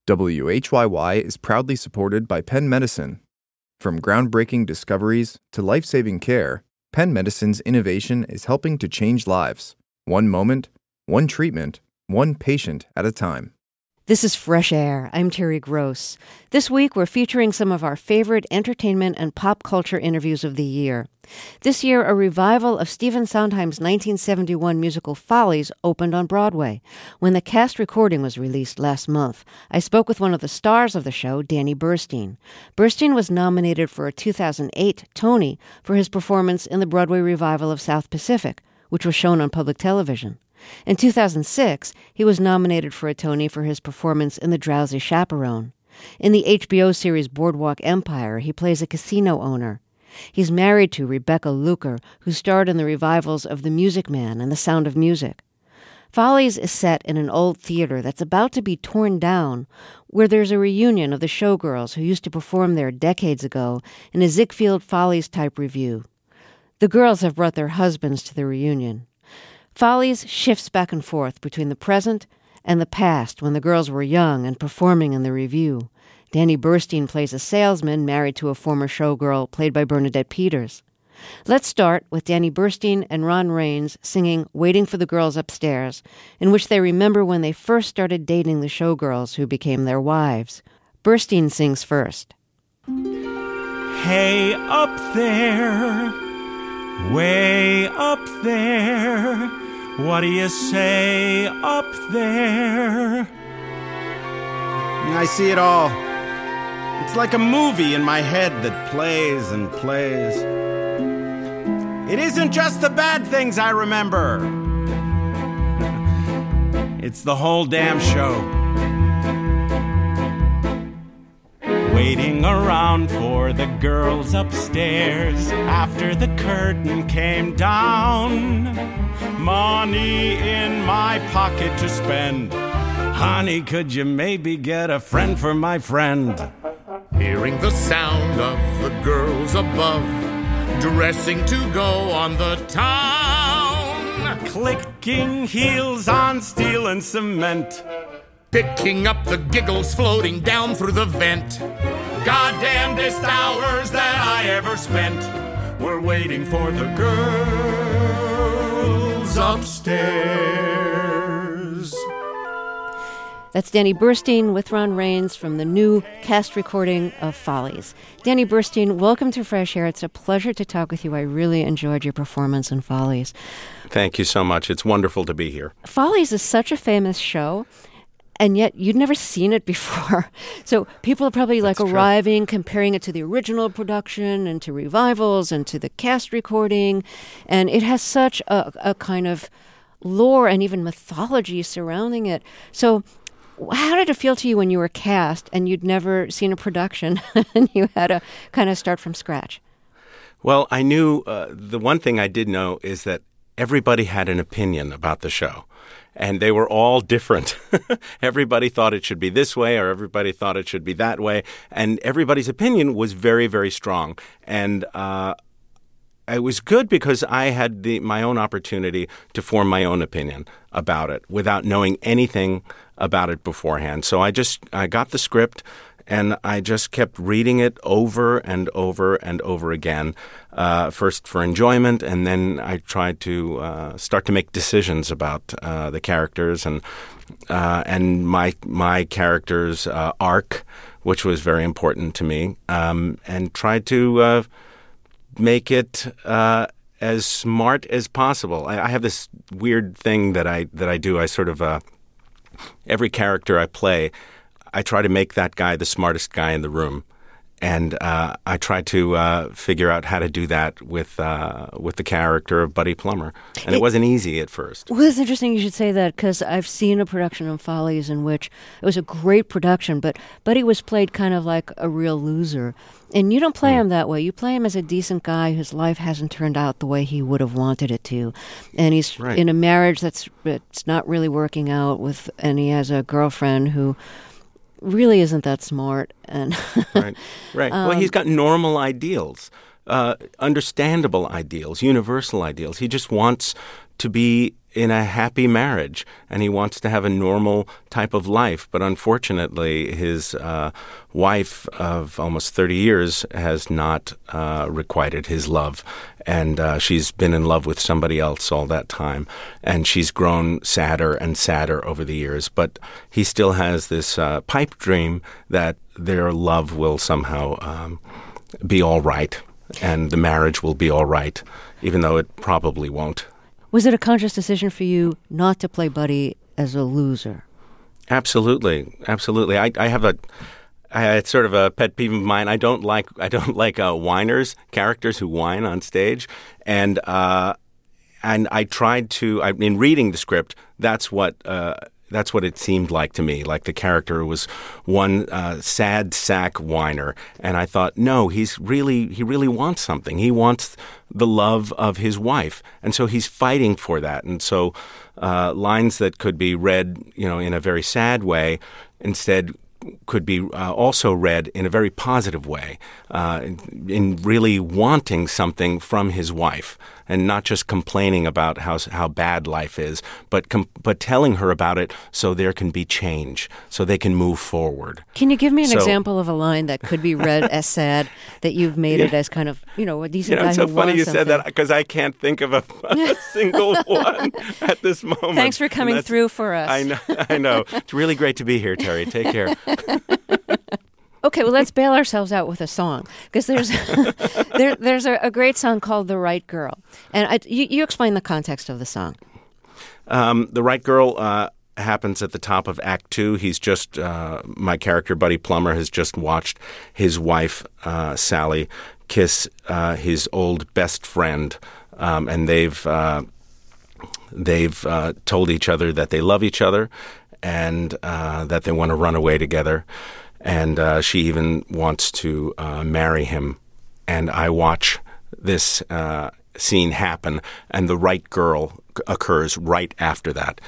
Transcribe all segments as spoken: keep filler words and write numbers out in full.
W H Y Y is proudly supported by Penn Medicine. From groundbreaking discoveries to life-saving care, Penn Medicine's innovation is helping to change lives. One moment, one treatment, one patient at a time. This is Fresh Air. I'm Terry Gross. This week, we're featuring some of our favorite entertainment and pop culture interviews of the year. This year, a revival of Stephen Sondheim's nineteen seventy-one musical Follies opened on Broadway. When the cast recording was released last month, I spoke with one of the stars of the show, Danny Burstein. Burstein was nominated for a two thousand eight Tony for his performance in the Broadway revival of South Pacific, which was shown on public television. In two thousand six, he was nominated for a Tony for his performance in The Drowsy Chaperone. In the H B O series Boardwalk Empire, he plays a casino owner. He's married to Rebecca Luker, who starred in the revivals of The Music Man and The Sound of Music. Follies is set in an old theater that's about to be torn down, where there's a reunion of the showgirls who used to perform there decades ago in a Ziegfeld Follies-type review. The girls have brought their husbands to the reunion. Follies shifts back and forth between the present and the past when the girls were young and performing in the review. Danny Burstein plays a salesman married to a former showgirl played by Bernadette Peters. Let's start with Danny Burstein and Ron Rains singing Waiting for the Girls Upstairs, in which they remember when they first started dating the showgirls who became their wives. Burstein sings first. Hey, up there, way up there, what do you say up there? I see it all. It's like a movie in my head that plays and plays. It isn't just the bad things I remember. It's the whole damn show. Waiting around for the girls upstairs after the curtain came down. Money in my pocket to spend. Honey, could you maybe get a friend for my friend? Hearing the sound of the girls above, dressing to go on the town. Clicking heels on steel and cement. Picking up the giggles floating down through the vent. Goddamnedest hours that I ever spent. We're waiting for the girls upstairs. That's Danny Burstein with Ron Rains from the new cast recording of Follies. Danny Burstein, welcome to Fresh Air. It's a pleasure to talk with you. I really enjoyed your performance in Follies. Thank you so much. It's wonderful to be here. Follies is such a famous show, and yet you'd never seen it before. So people are probably like That's arriving, true. comparing it to the original production and to revivals and to the cast recording. And it has such a, a kind of lore and even mythology surrounding it. So how did it feel to you when you were cast and you'd never seen a production and you had to kind of start from scratch? Well, I knew uh, the one thing I did know is that everybody had an opinion about the show. And they were all different. Everybody thought it should be this way or everybody thought it should be that way. And everybody's opinion was very, very strong. And uh, it was good because I had the, my own opportunity to form my own opinion about it without knowing anything about it beforehand. So I just I got the script and I just kept reading it over and over and over again, uh, first for enjoyment, and then I tried to uh, start to make decisions about uh, the characters and uh, and my my character's uh, arc, which was very important to me, um, and tried to uh, make it uh, as smart as possible. I, I have this weird thing that I that I do. I sort of uh, every character I play, I try to make that guy the smartest guy in the room. And uh, I try to uh, figure out how to do that with uh, with the character of Buddy Plummer. And it, it wasn't easy at first. Well, it's interesting you should say that because I've seen a production of Follies in which it was a great production, but Buddy was played kind of like a real loser. And you don't play mm. him that way. You play him as a decent guy whose life hasn't turned out the way he would have wanted it to. And he's right. in a marriage that's it's not really working out with, and he has a girlfriend who really isn't that smart. And right, right. Um, well, he's got normal ideals, uh, understandable ideals, universal ideals. He just wants to be in a happy marriage, and he wants to have a normal type of life. But unfortunately, his uh, wife of almost thirty years has not uh, requited his love, and uh, she's been in love with somebody else all that time, and she's grown sadder and sadder over the years. But he still has this uh, pipe dream that their love will somehow um, be all right, and the marriage will be all right, even though it probably won't. Was it a conscious decision for you not to play Buddy as a loser? Absolutely, absolutely. I, I have a, I, it's sort of a pet peeve of mine. I don't like, I don't like uh, whiners, characters who whine on stage, and uh, and I tried to. I, in reading the script, that's what. Uh, That's what it seemed like to me, like the character was one uh, sad sack whiner. And I thought, no, he's really, he really wants something. He wants the love of his wife. And so he's fighting for that. And so uh, lines that could be read, you know, in a very sad way instead could be uh, also read in a very positive way, uh, in, in really wanting something from his wife, and not just complaining about how how bad life is, but com- but telling her about it so there can be change, so they can move forward. Can you give me an so, example of a line that could be read as sad, that you've made yeah. it as kind of, you know, a decent you know, guy it's so who funny wants you something. said that, because I can't think of a, a single one at this moment. Thanks for coming through for us. I know, I know. It's really great to be here, Terry. Take care. Okay, well, let's bail ourselves out with a song, because there's there, there's a, a great song called "The Right Girl," and I, you, you explain the context of the song. Um, the Right Girl uh, happens at the top of Act Two. He's just uh, my character, Buddy Plummer, has just watched his wife uh, Sally kiss uh, his old best friend, um, and they've uh, they've uh, told each other that they love each other and uh, that they want to run away together. And uh, she even wants to uh, marry him. And I watch this uh, scene happen, and the right girl occurs right after that.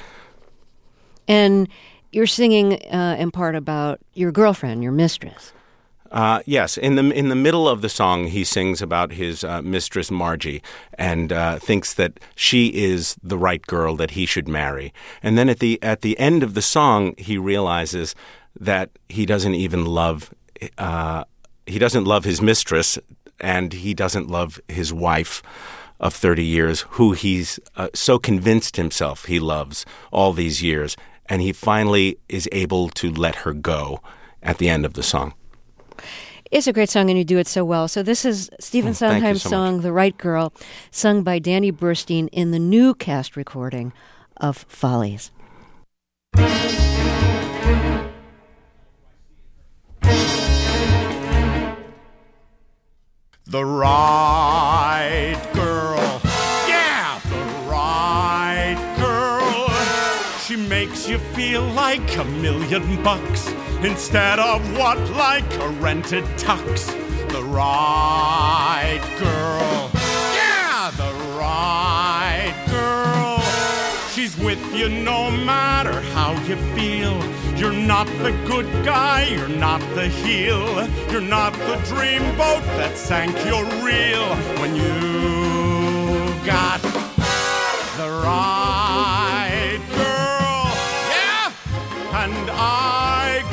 And you're singing uh, in part about your girlfriend, your mistress. Uh, yes, in the in the middle of the song, he sings about his uh, mistress Margie, and uh, thinks that she is the right girl that he should marry. And then at the at the end of the song, he realizes that he doesn't even love uh, he doesn't love his mistress, and he doesn't love his wife of thirty years, who he's uh, so convinced himself he loves all these years, and he finally is able to let her go at the end of the song. It's a great song, and you do it so well. So this is Stephen Oh, thank you Sondheim's so song, much. "The Right Girl," sung by Danny Burstein in the new cast recording of Follies. The right girl. Yeah, the right girl. She makes you feel like a million bucks instead of what, like a rented tux. The right girl. Yeah, the right girl. She's with you no matter how you feel. You're not the good guy, you're not the heel. You're not the dreamboat that sank your reel. When you got the right girl, yeah, and I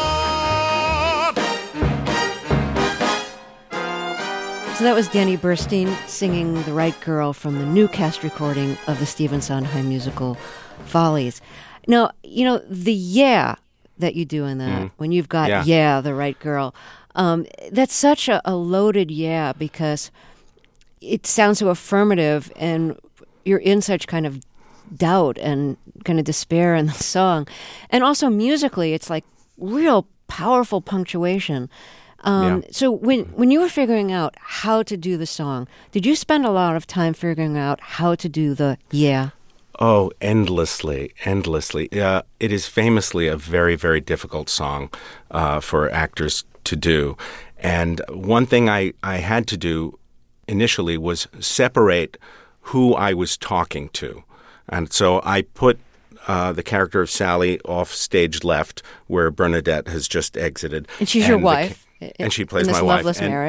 got. So that was Danny Burstein singing "The Right Girl" from the new cast recording of the Stephen Sondheim musical Follies. Now, you know, the yeah that you do in that, mm. when you've got yeah. yeah, the right girl, um, that's such a, a loaded yeah, because it sounds so affirmative, and you're in such kind of doubt and kind of despair in the song. And also musically, it's like real powerful punctuation. Um, yeah. So when, when you were figuring out how to do the song, did you spend a lot of time figuring out how to do the yeah? Oh, endlessly, endlessly. Uh, it is famously a very, very difficult song uh, for actors to do. And one thing I, I had to do initially was separate who I was talking to. And so I put uh, the character of Sally off stage left, where Bernadette has just exited. And she's and your wife. Ca- and she plays in this my wife. loveless and, marriage.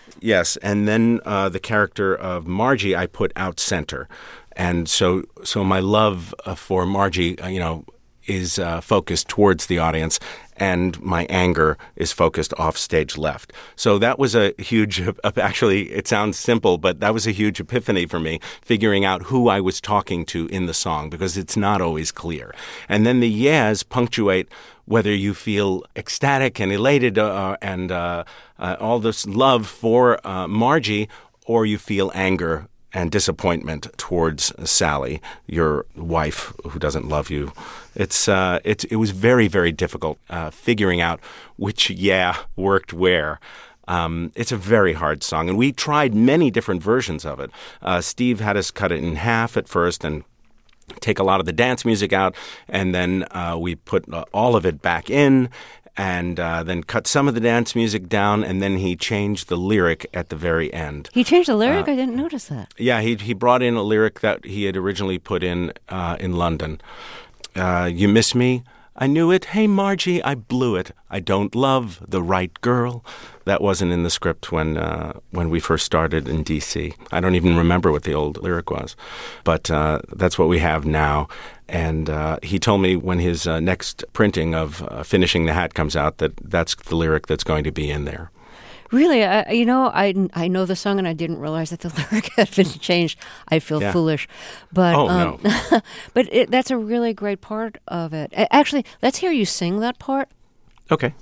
Yes, and then uh, the character of Margie I put out center. And so so my love uh, for Margie, uh, you know, is uh, focused towards the audience, and my anger is focused off stage left. So that was a huge, actually, it sounds simple, but that was a huge epiphany for me, figuring out who I was talking to in the song, because it's not always clear. And then the yeahs punctuate whether you feel ecstatic and elated uh, and uh, uh, all this love for uh, Margie, or you feel anger and disappointment towards Sally, your wife who doesn't love you. It's uh, it, it was very, very difficult uh, figuring out which yeah worked where. Um, it's a very hard song, and we tried many different versions of it. Uh, Steve had us cut it in half at first and take a lot of the dance music out, and then uh, we put uh, all of it back in, and uh, then cut some of the dance music down, and then he changed the lyric at the very end. He changed the lyric? Uh, I didn't notice that. Yeah, he he brought in a lyric that he had originally put in uh, in London. Uh, you miss me? I knew it. Hey, Margie, I blew it. I don't love the right girl. That wasn't in the script when uh, when we first started in D C. I don't even remember what the old lyric was. But uh, that's what we have now. And uh, he told me when his uh, next printing of uh, Finishing the Hat comes out that that's the lyric that's going to be in there. Really? I, you know, I, I know the song and I didn't realize that the lyric had been changed. I feel yeah. foolish. But, oh, um, no. but it, that's a really great part of it. Actually, let's hear you sing that part. Okay.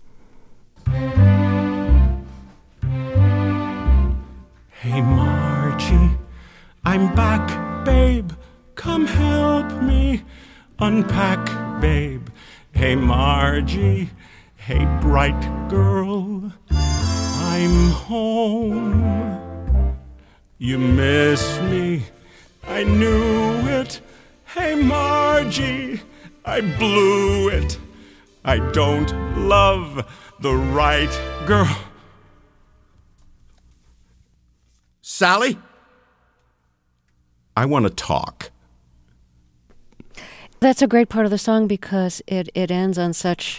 Hey, Margie, I'm back, babe. Come help me unpack, babe. Hey, Margie, hey, bright girl, I'm home. You miss me, I knew it. Hey, Margie, I blew it. I don't love the right girl. Sally, I want to talk. That's a great part of the song because it, it ends on such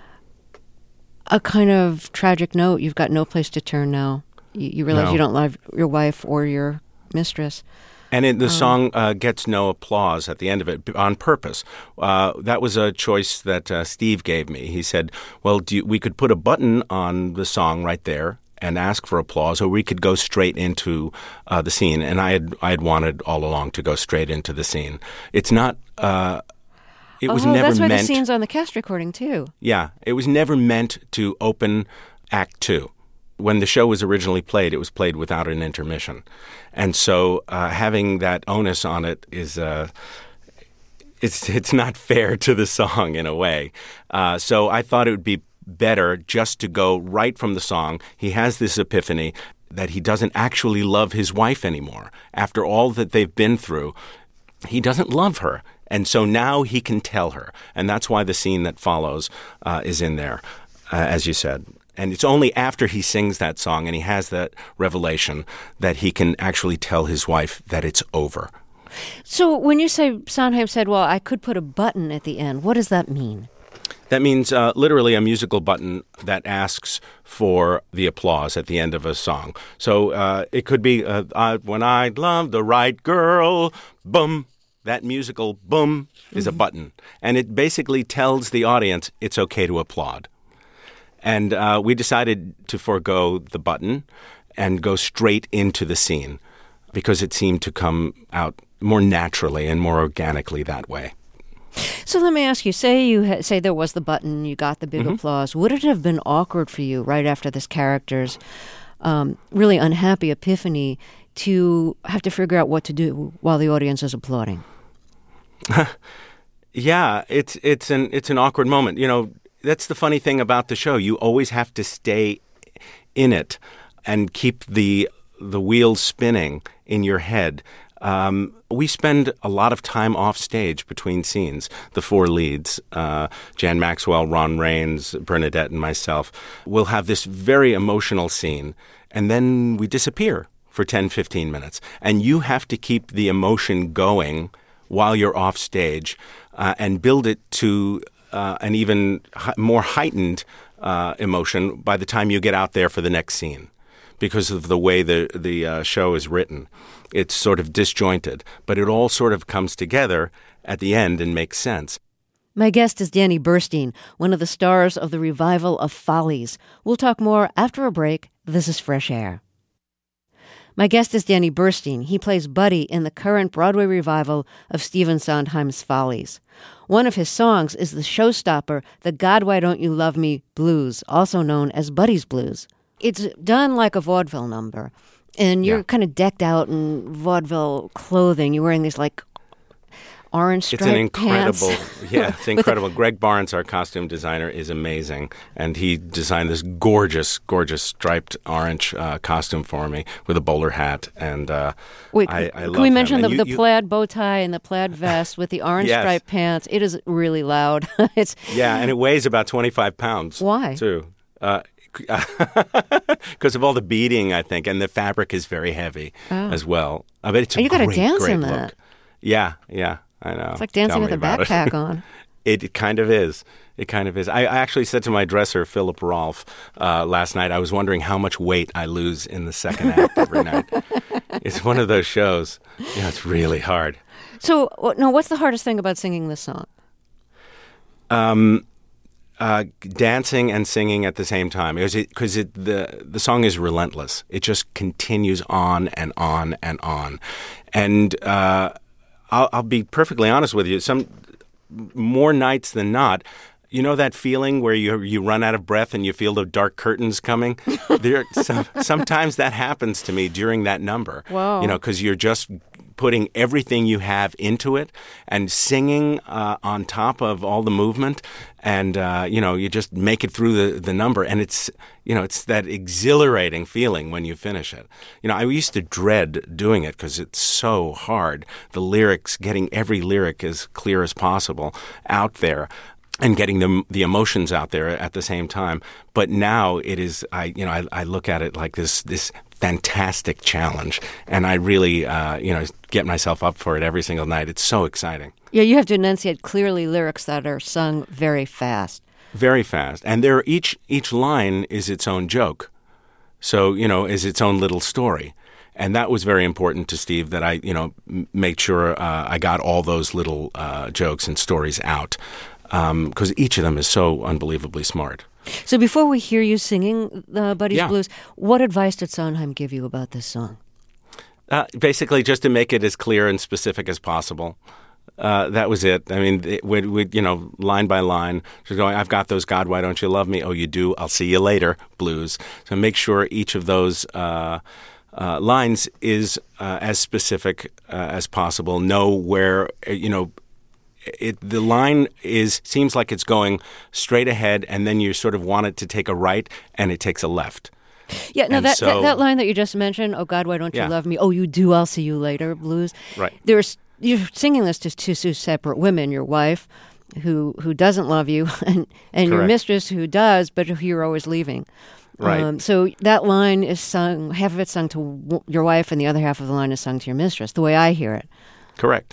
a kind of tragic note. You've got no place to turn now. You, you realize no. you don't love your wife or your mistress. And it, the um, song uh, gets no applause at the end of it on purpose. Uh, that was a choice that uh, Steve gave me. He said, well, do you, we could put a button on the song right there and ask for applause, or we could go straight into uh, the scene. And I had I had wanted all along to go straight into the scene. It's not. Uh, it was oh, never that's why meant. The scene's on the cast recording too. Yeah, it was never meant to open Act Two. When the show was originally played, it was played without an intermission, and so uh, having that onus on it is. Uh, it's it's not fair to the song in a way. Uh, so I thought it would be better just to go right from the song. He has this epiphany that he doesn't actually love his wife anymore. After all that they've been through, he doesn't love her. And so now he can tell her. And that's why the scene that follows uh, is in there, uh, as you said. And it's only after he sings that song and he has that revelation that he can actually tell his wife that it's over. So when you say Sondheim said, well, I could put a button at the end, what does that mean? That means uh, literally a musical button that asks for the applause at the end of a song. So uh, it could be, uh, I, when I love the right girl, boom. That musical boom is a button. And it basically tells the audience it's okay to applaud. And uh, we decided to forego the button and go straight into the scene because it seemed to come out more naturally and more organically that way. So let me ask you, say you ha- say there was the button, you got the big mm-hmm. applause. Would it have been awkward for you right after this character's um, really unhappy epiphany to have to figure out what to do while the audience is applauding? Yeah, it's it's an it's an awkward moment. You know, that's the funny thing about the show. You always have to stay in it and keep the the wheels spinning in your head. Um, we spend a lot of time off stage between scenes, the four leads, uh, Jan Maxwell, Ron Rains, Bernadette, and myself. We'll have this very emotional scene, and then we disappear for ten, fifteen minutes. And you have to keep the emotion going while you're off stage uh, and build it to uh, an even hi- more heightened uh, emotion by the time you get out there for the next scene. because of the way the, the uh, show is written. It's sort of disjointed, but it all sort of comes together at the end and makes sense. My guest is Danny Burstein, one of the stars of the revival of Follies. We'll talk more after a break. This is Fresh Air. My guest is Danny Burstein. He plays Buddy in the current Broadway revival of Stephen Sondheim's Follies. One of his songs is the showstopper, the God Why Don't You Love Me Blues, also known as Buddy's Blues. It's done like a vaudeville number, and you're yeah. kind of decked out in vaudeville clothing. You're wearing these, like, orange striped It's an incredible, pants. yeah, it's incredible. Greg Barnes, our costume designer, is amazing, and he designed this gorgeous, gorgeous striped orange uh, costume for me with a bowler hat, and uh, Wait, I, I love can we mention him. the, you, the you, plaid bow tie and the plaid vest with the orange yes. striped pants? It is really loud. It's yeah, and it weighs about twenty-five pounds. Why? Too. Uh, because of all the beading, I think, and the fabric is very heavy oh. as well. I bet it's a and you got to great, dance great in look. that. Yeah, yeah. I know. It's like dancing Tell with me a about backpack it. on. It, it kind of is. It kind of is. I, I actually said to my dresser, Philip Rolfe, uh, last night, I was wondering how much weight I lose in the second act every night. It's one of those shows. You know, it's really hard. So, no, what's the hardest thing about singing this song? Um, uh, dancing and singing at the same time. Because it, cause it, the, the song is relentless. It just continues on and on and on. And uh, I'll, I'll be perfectly honest with you. Some more nights than not, you know that feeling where you you run out of breath and you feel the dark curtains coming? there, some, sometimes that happens to me during that number. Wow. You know, because you're just putting everything you have into it and singing uh, on top of all the movement, and uh, you know, you just make it through the, the number, and it's you know, it's that exhilarating feeling when you finish it. You know, I used to dread doing it because it's so hard. The lyrics, getting every lyric as clear as possible out there, and getting the the emotions out there at the same time. But now it is, I you know, I, I look at it like this this fantastic challenge, and I really, uh, you know, get myself up for it every single night. It's so exciting. Yeah, you have to enunciate clearly lyrics that are sung very fast. Very fast, and there each each line is its own joke, so you know, is its own little story. And that was very important to Steve, that I, you know, m- made sure uh, I got all those little uh, jokes and stories out, because um, each of them is so unbelievably smart. So before we hear you singing uh, Buddy's Yeah. Blues, what advice did Sondheim give you about this song? Uh, basically, just to make it as clear and specific as possible. Uh, that was it. I mean, it, we, we, you know, line by line, just going, I've got those God, Why Don't You Love Me? Oh, you do? I'll see you later, blues. So make sure each of those uh, uh, lines is uh, as specific uh, as possible. Know where, you know, It, the line is seems like it's going straight ahead, and then you sort of want it to take a right, and it takes a left. Yeah, no, And that, so- that that line that you just mentioned, oh, God, why don't you Yeah. love me? Oh, you do, I'll see you later, blues. Right. There's You're singing this to two separate women, your wife, who who doesn't love you, and, and your Correct. mistress, who does, but who you're always leaving. Right. Um, so that line is sung, half of it's sung to w- your wife, and the other half of the line is sung to your mistress, the way I hear it. Correct.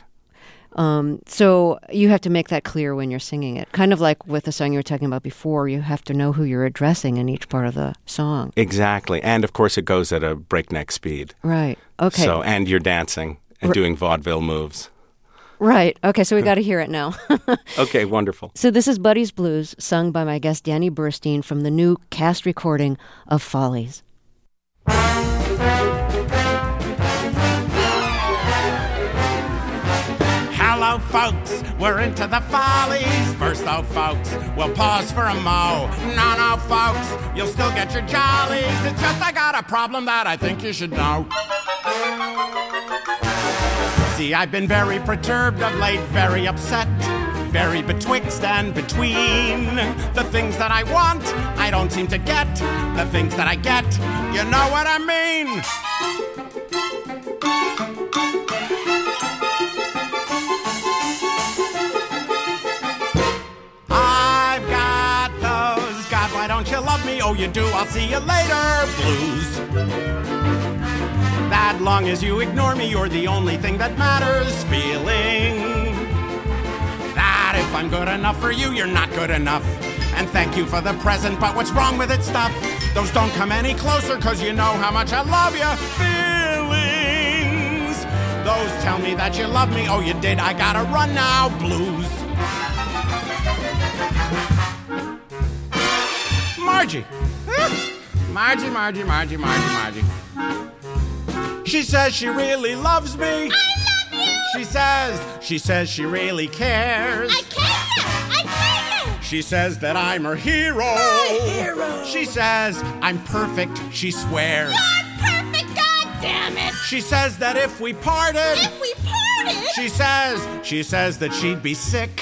Um, so you have to make that clear when you're singing it. Kind of like with the song you were talking about before, you have to know who you're addressing in each part of the song. Exactly. And, of course, it goes at a breakneck speed. Right. Okay. So, and you're dancing and R- doing vaudeville moves. Right. Okay, so we got to hear it now. Okay, wonderful. So this is Buddy's Blues, sung by my guest Danny Burstein from the new cast recording of Follies. Hello, folks, we're into the Follies. First, though, folks, we'll pause for a mo. No, no, folks, you'll still get your jollies. It's just I got a problem that I think you should know. See, I've been very perturbed of late, very upset, very betwixt and between. The things that I want, I don't seem to get. The things that I get, you know what I mean. I've got those God, why don't you love me? Oh, you do, I'll see you later blues. That long as you ignore me, you're the only thing that matters. Feeling that if I'm good enough for you, you're not good enough. And thank you for the present, but what's wrong with it stuff? Those don't come any closer, cause you know how much I love you. Feelings, those tell me that you love me. Oh, you did, I gotta run now. Blues. Margie. Margie, Margie, Margie, Margie, Margie. She says she really loves me. I love you. She says, she says she really cares. I care. I care. She says that I'm her hero. My hero. She says I'm perfect, she swears. You're perfect, God damn it. She says that if we parted, If we parted. she says, she says that she'd be sick.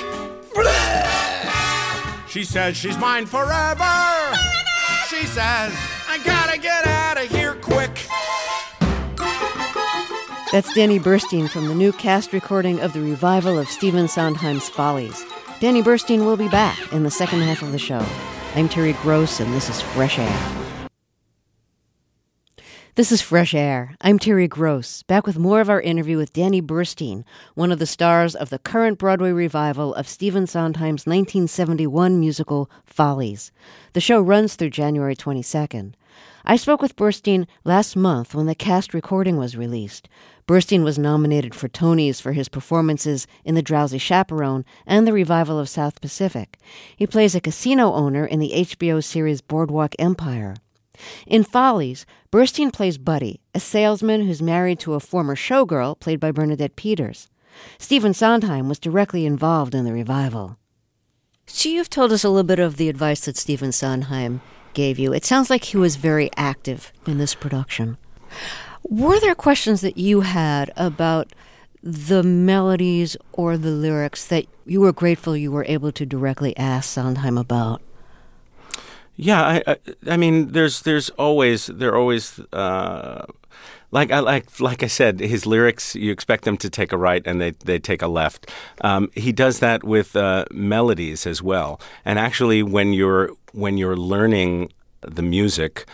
She says she's mine forever. Forever. She says, I gotta get out of here quick. That's Danny Burstein from the new cast recording of the revival of Stephen Sondheim's Follies. Danny Burstein will be back in the second half of the show. I'm Terry Gross, and this is Fresh Air. This is Fresh Air. I'm Terry Gross, back with more of our interview with Danny Burstein, one of the stars of the current Broadway revival of Stephen Sondheim's nineteen seventy-one musical Follies. The show runs through January twenty-second. I spoke with Burstein last month when the cast recording was released. Burstein was nominated for Tonys for his performances in The Drowsy Chaperone and the revival of South Pacific. He plays a casino owner in the H B O series Boardwalk Empire. In Follies, Burstein plays Buddy, a salesman who's married to a former showgirl played by Bernadette Peters. Stephen Sondheim was directly involved in the revival. So you've told us a little bit of the advice that Stephen Sondheim gave you. It sounds like he was very active in this production. Were there questions that you had about the melodies or the lyrics that you were grateful you were able to directly ask Sondheim about? Yeah, I, I, I mean, there's, there's always, there always, uh, like, I like, like I said, his lyrics, you expect them to take a right and they, they take a left. Um, he does that with uh, melodies as well. And actually, when you're, when you're learning the music,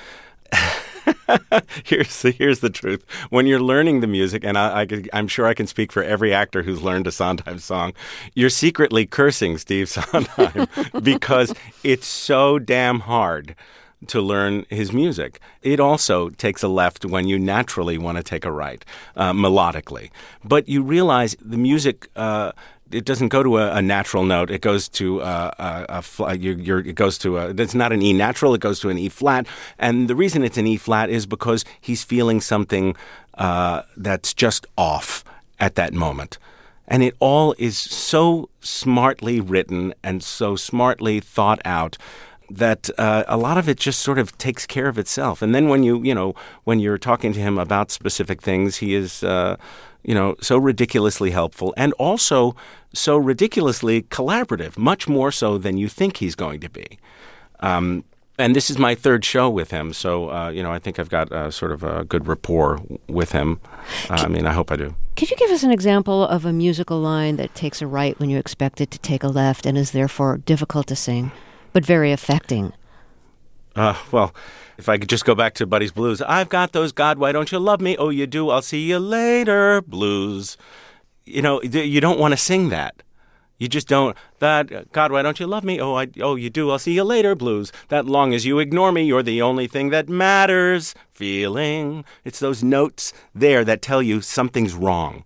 here's the, here's the truth. When you're learning the music, and I, I, I'm sure I can speak for every actor who's learned a Sondheim song, you're secretly cursing Steve Sondheim because it's so damn hard to learn his music. It also takes a left when you naturally want to take a right, uh, melodically. But you realize the music... Uh, It doesn't go to a, a natural note. It goes to uh, a, a, a you're, you're, it goes to a. It's not an E natural. It goes to an E flat. And the reason it's an E flat is because he's feeling something uh, that's just off at that moment, and it all is so smartly written and so smartly thought out that uh, a lot of it just sort of takes care of itself. And then when you you know when you're talking to him about specific things, he is. Uh, you know, so ridiculously helpful and also so ridiculously collaborative, much more so than you think he's going to be. Um, and this is my third show with him, so, uh, you know, I think I've got uh, sort of a good rapport with him. Uh, I mean, I hope I do. Could you give us an example of a musical line that takes a right when you expect it to take a left and is therefore difficult to sing, but very affecting? Uh, well, if I could just go back to Buddy's Blues. I've got those God, why don't you love me? Oh, you do. I'll see you later blues. You know, you don't want to sing that. You just don't. That God, why don't you love me? Oh, I, oh, you do. I'll see you later blues. That long as you ignore me, you're the only thing that matters. Feeling. It's those notes there that tell you something's wrong.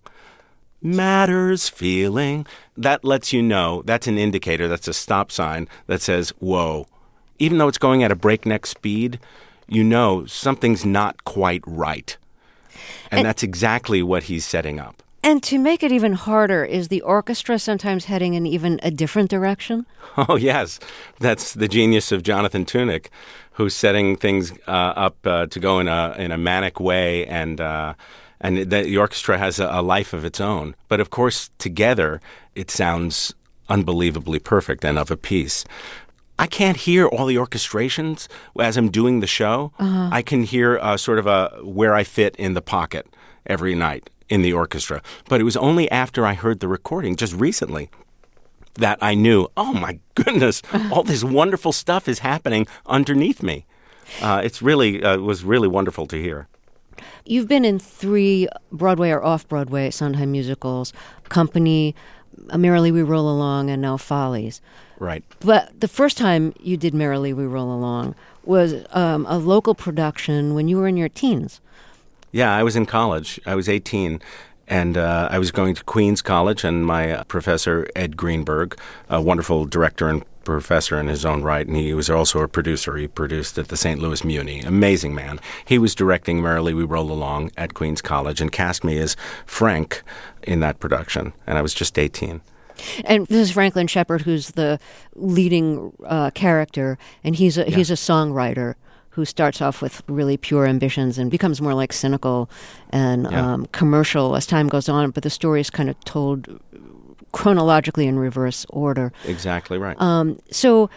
Matters, feeling. That lets you know. That's an indicator. That's a stop sign that says, whoa. Even though it's going at a breakneck speed, you know something's not quite right. And, and that's exactly what he's setting up. And to make it even harder, is the orchestra sometimes heading in even a different direction? Oh, yes. That's the genius of Jonathan Tunick, who's setting things uh, up uh, to go in a in a manic way, and uh, and the, the orchestra has a, a life of its own. But, of course, together, it sounds unbelievably perfect and of a piece. I can't hear all the orchestrations as I'm doing the show. Uh-huh. I can hear uh, sort of a where I fit in the pocket every night in the orchestra. But it was only after I heard the recording just recently that I knew, oh, my goodness, all this wonderful stuff is happening underneath me. Uh, it's really uh, was really wonderful to hear. You've been in three Broadway or off-Broadway Sondheim musicals, Company, Merrily We Roll Along, and now Follies. Right. But the first time you did Merrily We Roll Along was um, a local production when you were in your teens. Yeah, I was in college. I was eighteen, and uh, I was going to Queens College, and my uh, professor, Ed Greenberg, a wonderful director and professor in his own right, and he was also a producer. He produced at the Saint Louis Muni. Amazing man. He was directing Merrily We Roll Along at Queens College and cast me as Frank in that production, and I was just eighteen. And this is Franklin Shepard, who's the leading uh, character, and he's a, Yeah. he's a songwriter who starts off with really pure ambitions and becomes more like cynical and Yeah. um, commercial as time goes on, but the story is kind of told chronologically in reverse order. Exactly right. Um, so,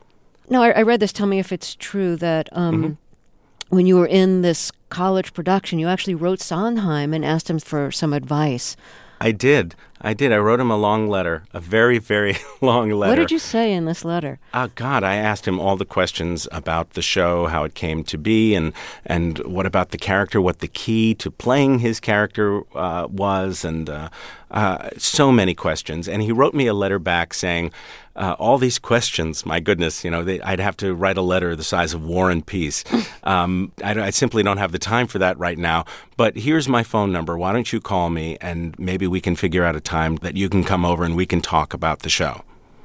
no, I, I read this. Tell me if it's true that um, Mm-hmm. when you were in this college production, you actually wrote Sondheim and asked him for some advice. I did. I did. I wrote him a long letter, a very, very long letter. What did you say in this letter? Oh, God, I asked him all the questions about the show, how it came to be, and and what about the character, what the key to playing his character uh, was, and uh, uh, so many questions. And he wrote me a letter back saying, uh, all these questions, my goodness, you know, they, I'd have to write a letter the size of War and Peace. Um, I, I simply don't have the time for that right now. But here's my phone number. Why don't you call me, and maybe we can figure out a time that you can come over and we can talk about the show.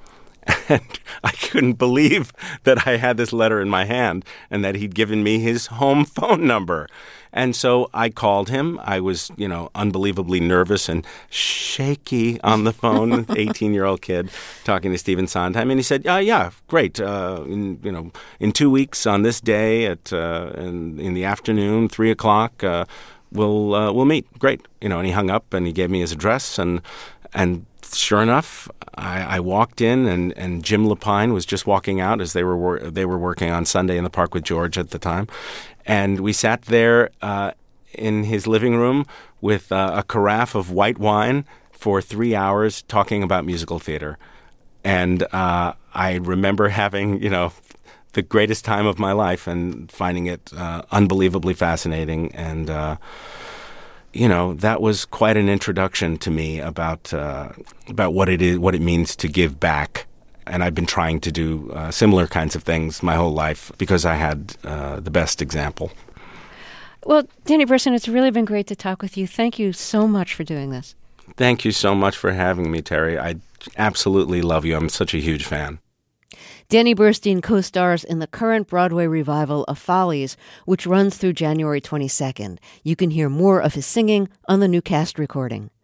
And I couldn't believe that I had this letter in my hand and that he'd given me his home phone number. And so I called him. I was, you know, unbelievably nervous and shaky on the phone, eighteen-year-old kid talking to Stephen Sondheim. And he said, uh, yeah, great. Uh, in, you know, in two weeks on this day at uh, in, in the afternoon, three o'clock, uh, we'll uh, we'll meet. Great. You know, and he hung up and he gave me his address, and and sure enough, I, I walked in, and, and Jim Lapine was just walking out as they were wor- they were working on Sunday in the Park with George at the time, and we sat there uh, in his living room with uh, a carafe of white wine for three hours talking about musical theater, and uh, I remember having you know the greatest time of my life and finding it uh, unbelievably fascinating and. Uh, You know, that was quite an introduction to me about uh, about what it is, what it means to give back. And I've been trying to do uh, similar kinds of things my whole life because I had uh, the best example. Well, Danny Burstyn, it's really been great to talk with you. Thank you so much for doing this. Thank you so much for having me, Terry. I absolutely love you. I'm such a huge fan. Danny Burstyn co-stars in the current Broadway revival of Follies, which runs through January twenty-second. You can hear more of his singing on the new cast recording.